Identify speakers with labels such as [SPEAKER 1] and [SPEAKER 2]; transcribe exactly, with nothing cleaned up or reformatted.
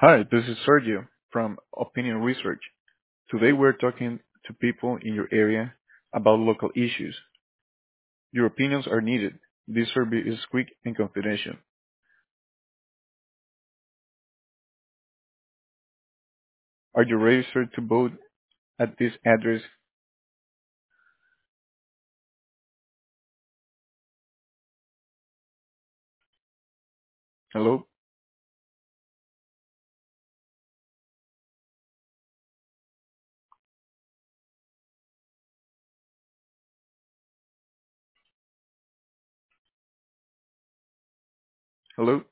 [SPEAKER 1] Hi, this is Sergio from Opinion Research. Today we're talking to people in your area about local issues. Your opinions are needed. This survey is quick and confidential. Are you registered to vote at this address? Hello? Hello?